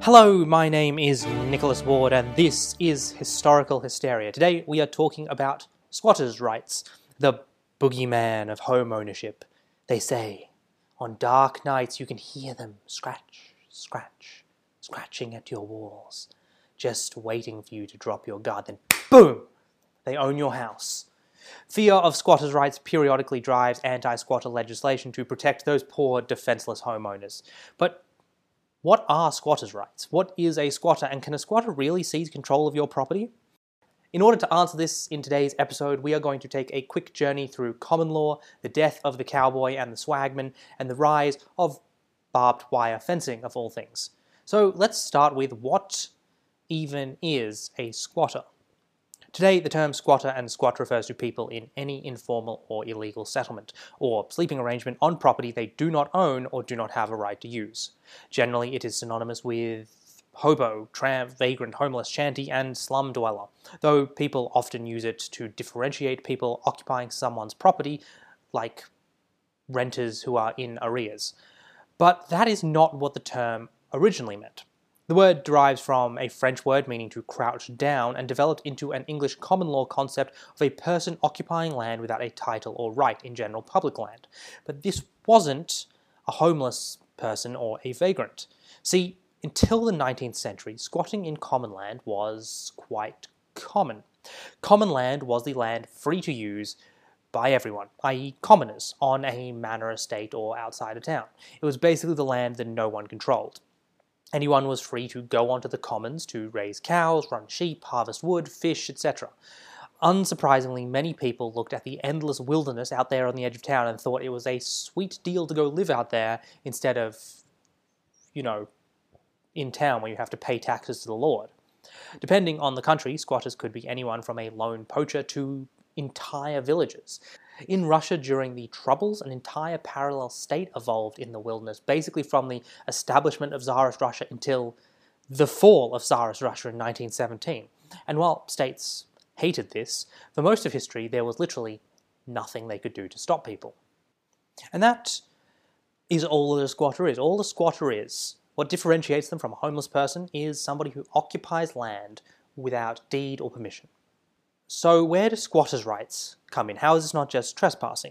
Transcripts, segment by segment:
Hello, my name is Nicholas Ward and this is Historical Hysteria. Today we are talking about squatters' rights, the boogeyman of home ownership. They say, on dark nights you can hear them scratch, scratch, scratching at your walls, just waiting for you to drop your guard, then boom! They own your house. Fear of squatters' rights periodically drives anti-squatter legislation to protect those poor, defenseless homeowners. But what are squatters' rights? What is a squatter, and can a squatter really seize control of your property? In order to answer this in today's episode, we are going to take a quick journey through common law, the death of the cowboy and the swagman, and the rise of barbed wire fencing, of all things. So let's start with what even is a squatter? Today, the term squatter and squat refers to people in any informal or illegal settlement, or sleeping arrangement on property they do not own or do not have a right to use. Generally, it is synonymous with hobo, tramp, vagrant, homeless, shanty, and slum dweller, though people often use it to differentiate people occupying someone's property, like renters who are in arrears. But that is not what the term originally meant. The word derives from a French word meaning to crouch down and developed into an English common law concept of a person occupying land without a title or right in general public land. But this wasn't a homeless person or a vagrant. See, until the 19th century, squatting in common land was quite common. Common land was the land free to use by everyone, i.e. commoners, on a manor estate or outside of town. It was basically the land that no one controlled. Anyone was free to go onto the commons to raise cows, run sheep, harvest wood, fish, etc. Unsurprisingly, many people looked at the endless wilderness out there on the edge of town and thought it was a sweet deal to go live out there instead of, in town where you have to pay taxes to the Lord. Depending on the country, squatters could be anyone from a lone poacher to entire villages. In Russia during the Troubles, an entire parallel state evolved in the wilderness, basically from the establishment of Tsarist Russia until the fall of Tsarist Russia in 1917. And while states hated this, for most of history there was literally nothing they could do to stop people. And that is all that a squatter is. All a squatter is, what differentiates them from a homeless person, is somebody who occupies land without deed or permission. So where do squatters' rights come in? How is this not just trespassing?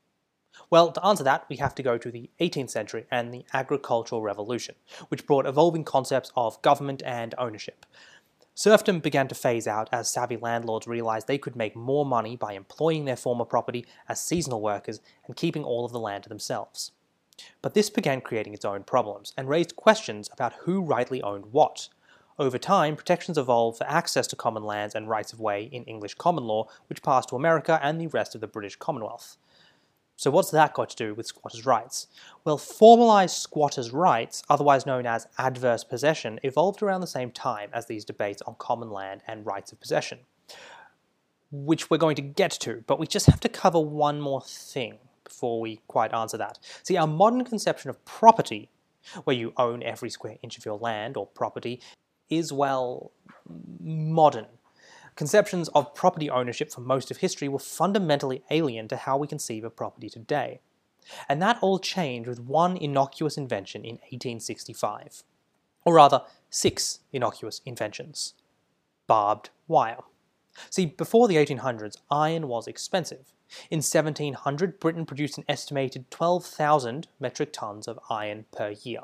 Well, to answer that, we have to go to the 18th century and the agricultural revolution, which brought evolving concepts of government and ownership. Serfdom began to phase out as savvy landlords realized they could make more money by employing their former property as seasonal workers and keeping all of the land to themselves. But this began creating its own problems and raised questions about who rightly owned what. Over time, protections evolved for access to common lands and rights of way in English common law, which passed to America and the rest of the British Commonwealth. So what's that got to do with squatters' rights? Well, formalised squatters' rights, otherwise known as adverse possession, evolved around the same time as these debates on common land and rights of possession, which we're going to get to, but we just have to cover one more thing before we quite answer that. See, our modern conception of property, where you own every square inch of your land or property, is, well, modern. Conceptions of property ownership for most of history were fundamentally alien to how we conceive of property today. And that all changed with one innocuous invention in 1865. Or rather, 6 innocuous inventions. Barbed wire. See, before the 1800s, iron was expensive. In 1700, Britain produced an estimated 12,000 metric tons of iron per year.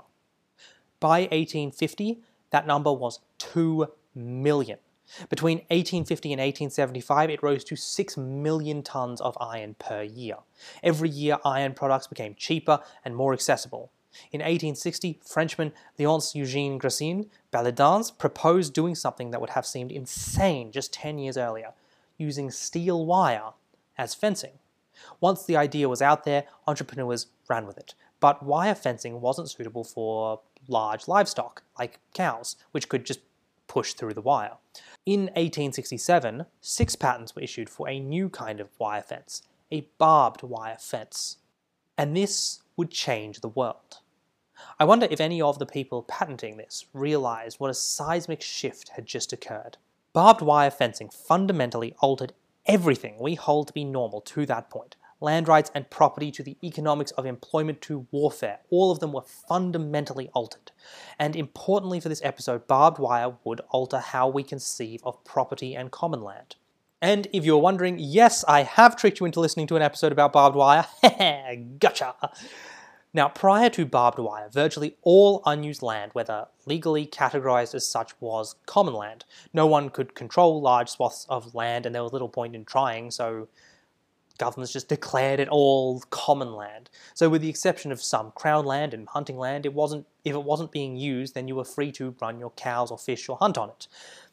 By 1850, that number was 2 million. Between 1850 and 1875, it rose to 6 million tons of iron per year. Every year, iron products became cheaper and more accessible. In 1860, Frenchman Léonce-Eugène Gratien Baladins proposed doing something that would have seemed insane just 10 years earlier, using steel wire as fencing. Once the idea was out there, entrepreneurs ran with it. But wire fencing wasn't suitable for large livestock, like cows, which could just push through the wire. In 1867, 6 patents were issued for a new kind of wire fence, a barbed wire fence. And this would change the world. I wonder if any of the people patenting this realized what a seismic shift had just occurred. Barbed wire fencing fundamentally altered everything we hold to be normal to that point. land rights and property to the economics of employment to warfare. All of them were fundamentally altered. And importantly for this episode, barbed wire would alter how we conceive of property and common land. And if you're wondering, yes, I have tricked you into listening to an episode about barbed wire. Gotcha! Now, prior to barbed wire, virtually all unused land, whether legally categorized as such, was common land. No one could control large swaths of land, and there was little point in trying, so governments just declared it all common land. So with the exception of some crown land and hunting land, if it wasn't being used, then you were free to run your cows or fish or hunt on it.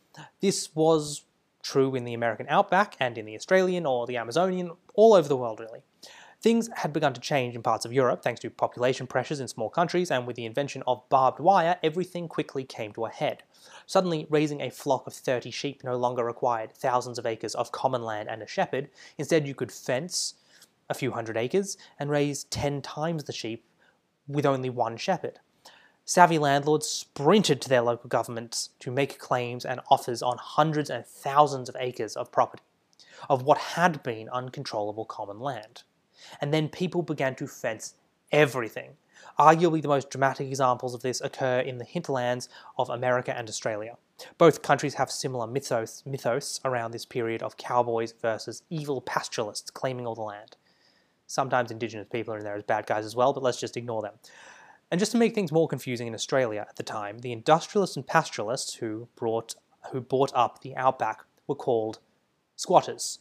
This was true in the American outback and in the Australian or the Amazonian, all over the world really. Things had begun to change in parts of Europe thanks to population pressures in small countries, and with the invention of barbed wire, everything quickly came to a head. Suddenly, raising a flock of 30 sheep no longer required thousands of acres of common land and a shepherd. Instead, you could fence a few hundred acres and raise 10 times the sheep with only one shepherd. Savvy landlords sprinted to their local governments to make claims and offers on hundreds and thousands of acres of property, of what had been uncontrollable common land. And then people began to fence everything. Arguably the most dramatic examples of this occur in the hinterlands of America and Australia. Both countries have similar mythos around this period of cowboys versus evil pastoralists claiming all the land. Sometimes Indigenous people are in there as bad guys as well, but let's just ignore them. And just to make things more confusing in Australia at the time, the industrialists and pastoralists who bought up the outback were called squatters,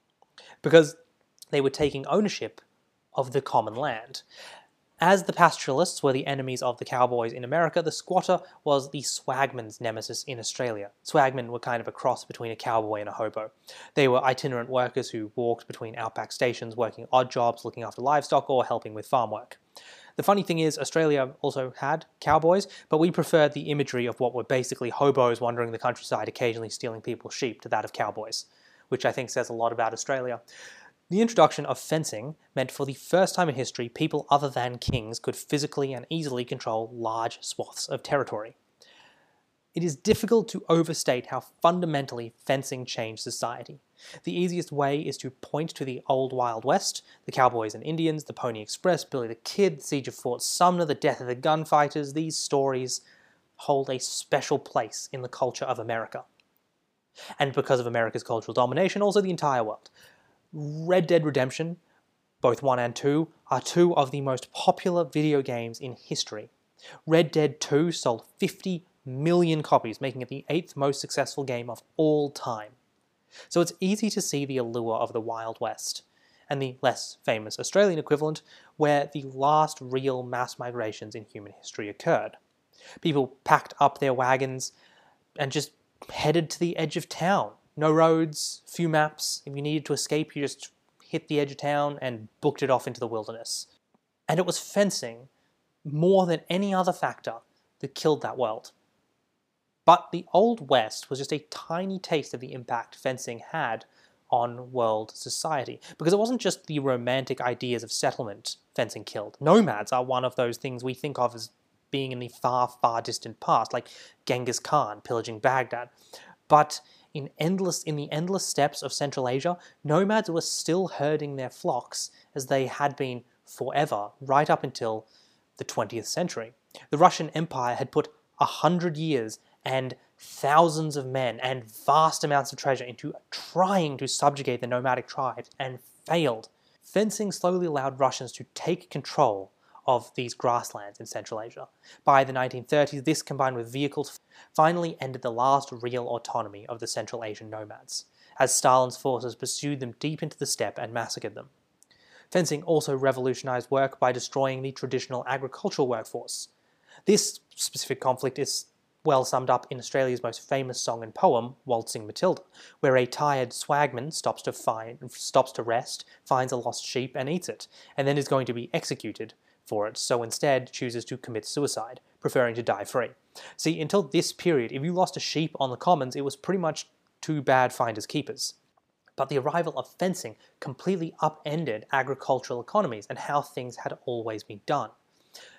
because they were taking ownership of the common land. As the pastoralists were the enemies of the cowboys in America, the squatter was the swagman's nemesis in Australia. Swagmen were kind of a cross between a cowboy and a hobo. They were itinerant workers who walked between outback stations, working odd jobs, looking after livestock, or helping with farm work. The funny thing is, Australia also had cowboys, but we preferred the imagery of what were basically hobos wandering the countryside, occasionally stealing people's sheep, to that of cowboys, which I think says a lot about Australia. The introduction of fencing meant for the first time in history, people other than kings could physically and easily control large swaths of territory. It is difficult to overstate how fundamentally fencing changed society. The easiest way is to point to the old Wild West, the cowboys and Indians, the Pony Express, Billy the Kid, the Siege of Fort Sumner, the death of the gunfighters. These stories hold a special place in the culture of America. And because of America's cultural domination, also the entire world. Red Dead Redemption, both 1 and 2, are two of the most popular video games in history. Red Dead 2 sold 50 million copies, making it the 8th most successful game of all time. So it's easy to see the allure of the Wild West, and the less famous Australian equivalent, where the last real mass migrations in human history occurred. People packed up their wagons and just headed to the edge of town. No roads, few maps. If you needed to escape, you just hit the edge of town and booked it off into the wilderness. And it was fencing, more than any other factor, that killed that world. But the Old West was just a tiny taste of the impact fencing had on world society, because it wasn't just the romantic ideas of settlement fencing killed. Nomads are one of those things we think of as being in the far, far distant past, like Genghis Khan pillaging Baghdad. But in the endless steppes of Central Asia, nomads were still herding their flocks as they had been forever, right up until the 20th century. The Russian Empire had put 100 years and thousands of men and vast amounts of treasure into trying to subjugate the nomadic tribes, and failed. Fencing slowly allowed Russians to take control of these grasslands in Central Asia. By the 1930s, this combined with vehicles finally ended the last real autonomy of the Central Asian nomads, as Stalin's forces pursued them deep into the steppe and massacred them. Fencing also revolutionized work by destroying the traditional agricultural workforce. This specific conflict is well summed up in Australia's most famous song and poem, Waltzing Matilda, where a tired swagman stops to rest, finds a lost sheep and eats it, and then is going to be executed for it, so instead chooses to commit suicide, preferring to die free. See, until this period, if you lost a sheep on the commons, it was pretty much too bad finders keepers. But the arrival of fencing completely upended agricultural economies and how things had always been done.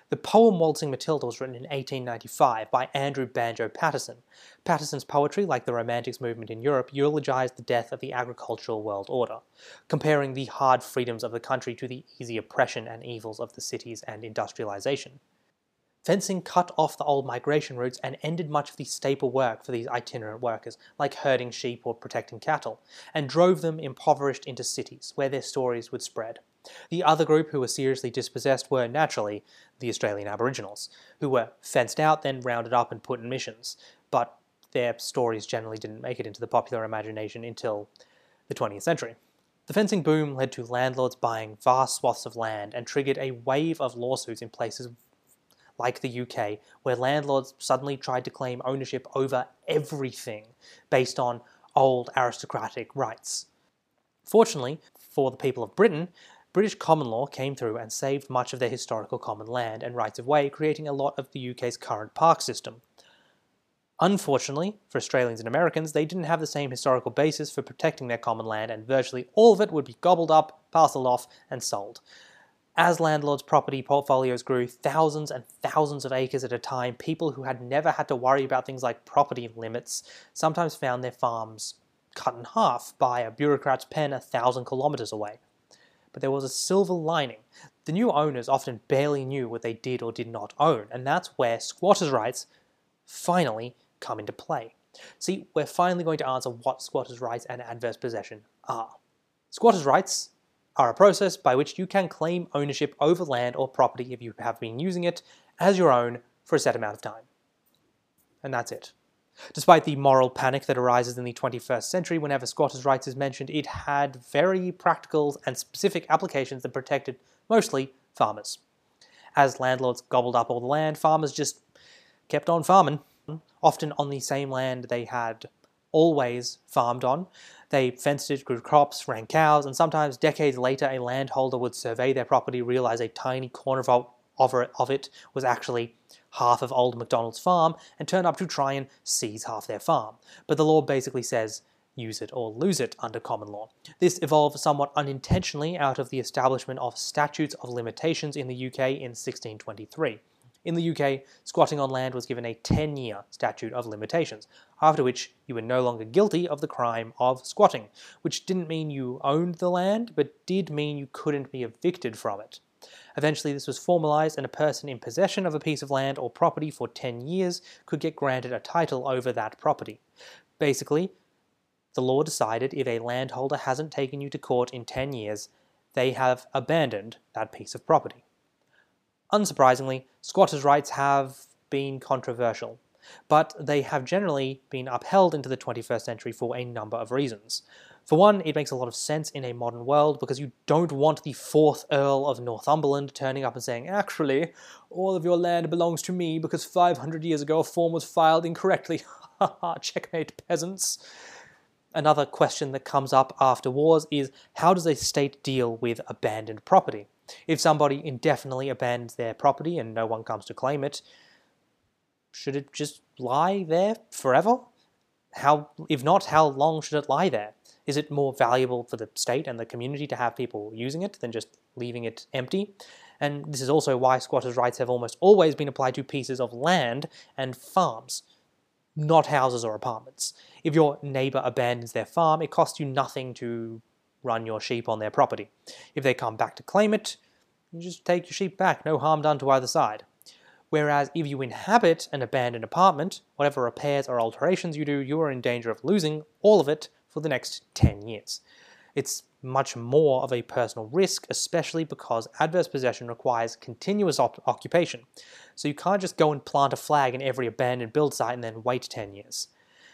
The poem Waltzing Matilda was written in 1895 by Andrew Banjo Paterson. Paterson's poetry, like the Romantics movement in Europe, eulogized the death of the agricultural world order, comparing the hard freedoms of the country to the easy oppression and evils of the cities and industrialization. Fencing cut off the old migration routes and ended much of the staple work for these itinerant workers, like herding sheep or protecting cattle, and drove them impoverished into cities, where their stories would spread. The other group who were seriously dispossessed were, naturally, the Australian Aboriginals, who were fenced out, then rounded up and put in missions, but their stories generally didn't make it into the popular imagination until the 20th century. The fencing boom led to landlords buying vast swaths of land and triggered a wave of lawsuits in places like the UK, where landlords suddenly tried to claim ownership over everything based on old aristocratic rights. Fortunately, for the people of Britain, British common law came through and saved much of their historical common land and rights of way, creating a lot of the UK's current park system. Unfortunately, for Australians and Americans, they didn't have the same historical basis for protecting their common land, and virtually all of it would be gobbled up, parceled off, and sold. As landlords' property portfolios grew, thousands and thousands of acres at a time, people who had never had to worry about things like property limits sometimes found their farms cut in half by a bureaucrat's pen 1,000 kilometres away. But there was a silver lining. The new owners often barely knew what they did or did not own, and that's where squatters' rights finally come into play. See, we're finally going to answer what squatters' rights and adverse possession are. Squatters' rights are a process by which you can claim ownership over land or property if you have been using it as your own for a set amount of time. And that's it. Despite the moral panic that arises in the 21st century whenever squatters' rights is mentioned, it had very practical and specific applications that protected mostly farmers. As landlords gobbled up all the land, farmers just kept on farming, often on the same land they had always farmed on. They fenced it, grew crops, ran cows, and sometimes decades later a landholder would survey their property, realize a tiny corner of it was actually half of old MacDonald's farm, and turn up to try and seize half their farm. But the law basically says, use it or lose it under common law. This evolved somewhat unintentionally out of the establishment of statutes of limitations in the UK in 1623. In the UK, squatting on land was given a 10-year statute of limitations, after which you were no longer guilty of the crime of squatting, which didn't mean you owned the land, but did mean you couldn't be evicted from it. Eventually, this was formalized, and a person in possession of a piece of land or property for 10 years could get granted a title over that property. Basically, the law decided if a landholder hasn't taken you to court in 10 years, they have abandoned that piece of property. Unsurprisingly, squatters' rights have been controversial, but they have generally been upheld into the 21st century for a number of reasons. For one, it makes a lot of sense in a modern world because you don't want the 4th Earl of Northumberland turning up and saying, actually, all of your land belongs to me because 500 years ago a form was filed incorrectly. Haha, checkmate, peasants. Another question that comes up after wars is, how does a state deal with abandoned property? If somebody indefinitely abandons their property and no one comes to claim it, should it just lie there forever? If not, how long should it lie there? Is it more valuable for the state and the community to have people using it than just leaving it empty? And this is also why squatters' rights have almost always been applied to pieces of land and farms, not houses or apartments. If your neighbour abandons their farm, it costs you nothing to run your sheep on their property. If they come back to claim it, you just take your sheep back, no harm done to either side. Whereas if you inhabit an abandoned apartment, whatever repairs or alterations you do, you are in danger of losing all of it for the next 10 years. It's much more of a personal risk, especially because adverse possession requires continuous occupation. So you can't just go and plant a flag in every abandoned build site and then wait 10 years.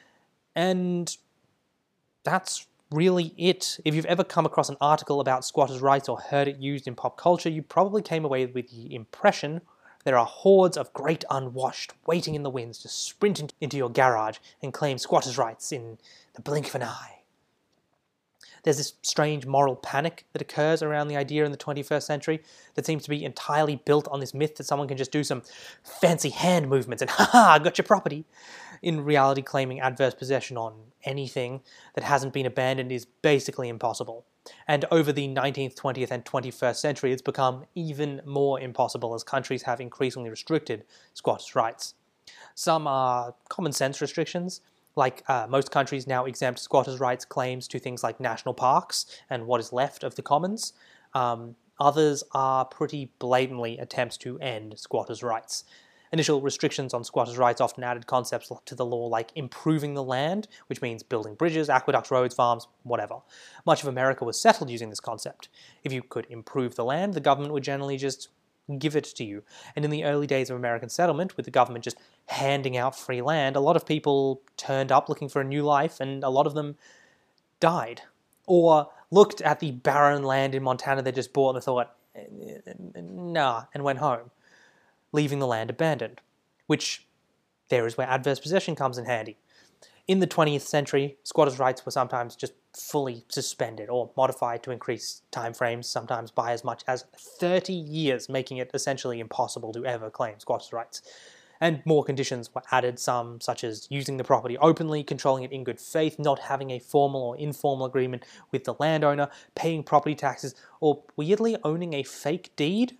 And that's really it. If you've ever come across an article about squatters' rights or heard it used in pop culture, you probably came away with the impression there are hordes of great unwashed waiting in the winds to sprint into your garage and claim squatters' rights in the blink of an eye. There's this strange moral panic that occurs around the idea in the 21st century that seems to be entirely built on this myth that someone can just do some fancy hand movements and ha-ha, got your property. In reality, claiming adverse possession on anything that hasn't been abandoned is basically impossible. And over the 19th, 20th, and 21st century, it's become even more impossible as countries have increasingly restricted squatters' rights. Some are common sense restrictions, like most countries now exempt squatters' rights claims to things like national parks and what is left of the commons. Others are pretty blatantly attempts to end squatters' rights. Initial restrictions on squatters' rights often added concepts to the law like improving the land, which means building bridges, aqueducts, roads, farms, whatever. Much of America was settled using this concept. If you could improve the land, the government would generally just give it to you. And in the early days of American settlement, with the government just handing out free land, a lot of people turned up looking for a new life, and a lot of them died. Or looked at the barren land in Montana they just bought and thought, nah, and went home, leaving the land abandoned, which there is where adverse possession comes in handy. In the 20th century, squatters' rights were sometimes just fully suspended or modified to increase timeframes, sometimes by as much as 30 years, making it essentially impossible to ever claim squatters' rights. And more conditions were added, some such as using the property openly, controlling it in good faith, not having a formal or informal agreement with the landowner, paying property taxes, or weirdly owning a fake deed.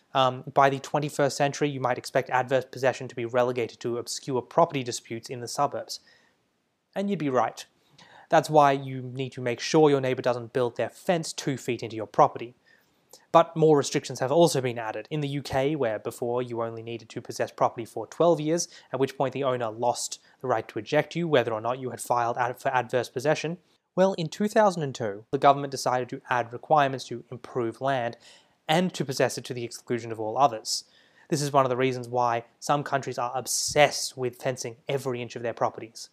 By the 21st century, you might expect adverse possession to be relegated to obscure property disputes in the suburbs. And you'd be right. That's why you need to make sure your neighbour doesn't build their fence 2 feet into your property. But more restrictions have also been added. In the UK, where before you only needed to possess property for 12 years, at which point the owner lost the right to eject you, whether or not you had filed for adverse possession, well, in 2002, the government decided to add requirements to improve land and to possess it to the exclusion of all others. This is one of the reasons why some countries are obsessed with fencing every inch of their properties.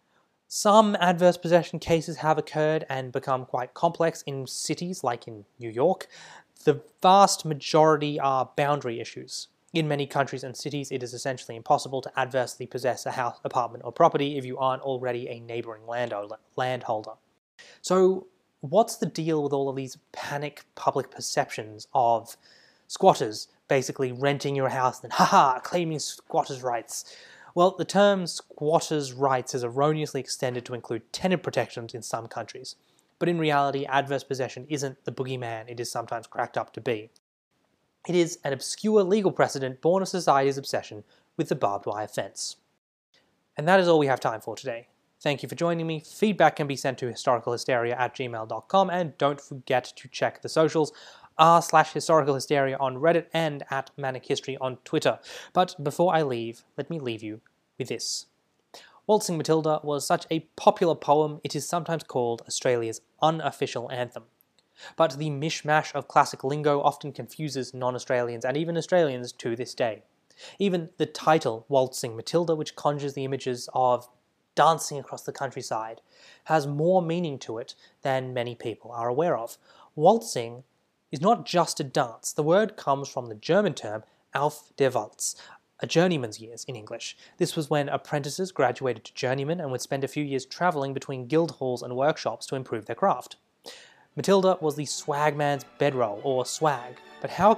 Some adverse possession cases have occurred and become quite complex in cities like in New York. The vast majority are boundary issues. In many countries and cities, it is essentially impossible to adversely possess a house, apartment, or property if you aren't already a neighbouring landholder. So, what's the deal with all of these panic public perceptions of squatters basically renting your house and claiming squatters' rights? Well, the term squatters' rights is erroneously extended to include tenant protections in some countries. But in reality, adverse possession isn't the boogeyman it is sometimes cracked up to be. It is an obscure legal precedent born of society's obsession with the barbed wire fence. And that is all we have time for today. Thank you for joining me. Feedback can be sent to historicalhysteria@gmail.com, and don't forget to check the socials, r/historicalhysteria on Reddit and @manichistory on Twitter. But before I leave, let me leave you with this. Waltzing Matilda was such a popular poem, it is sometimes called Australia's unofficial anthem. But the mishmash of classic lingo often confuses non-Australians and even Australians to this day. Even the title, Waltzing Matilda, which conjures the images of dancing across the countryside, has more meaning to it than many people are aware of. Waltzing is not just a dance. The word comes from the German term Auf der Walz, a journeyman's years in English. This was when apprentices graduated to journeymen and would spend a few years travelling between guild halls and workshops to improve their craft. Matilda was the swagman's bedroll, or swag, but how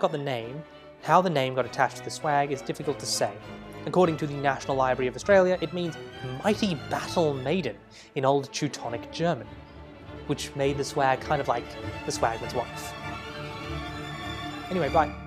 the name got attached to the swag is difficult to say. According to the National Library of Australia, it means mighty battle maiden in Old Teutonic German, which made the swag kind of like the swagman's wife. Anyway, bye.